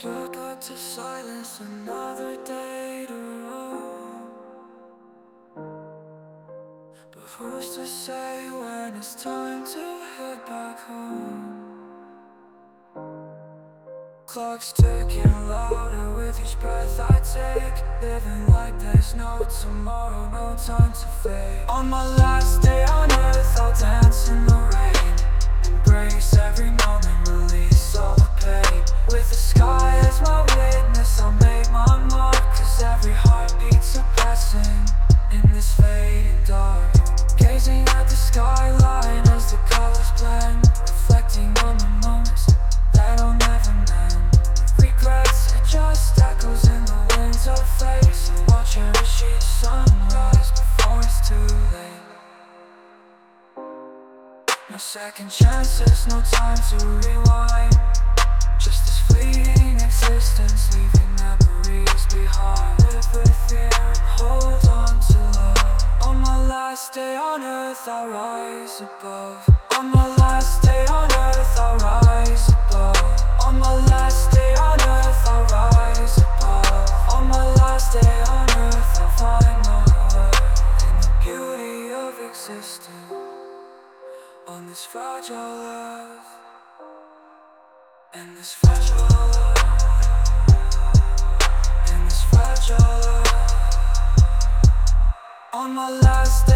Goodbye to silence, another day to roam. But who's to say when it's time to head back home? Clock's ticking louder with each breath I take, living like there's no tomorrow, no time to fade. On my last day on earth, I'll dance in the rain, embrace every moment, release all the pain. With the sky as my witness, I'll make my mark, cause every heartbeat's a blessing in this fading dark. Gazing at the skyline as the colors blend, reflecting on the moments that I'll never mend. Regrets are just echoes in the winds of fate, so I'll cherish each sunrise before it's too late. No second chances, no time to rewind, just this fleeting existence, leaving memories behind. Live with fear and hold on to love. On my last day on earth, I'll rise above. On my last day on earth, I'll rise above. On my last day on earth, I'll rise above. On my last day on earth, I'll find my worth in the beauty of existence on this fragile earth. In this fragile earth, in this fragile earth. On my last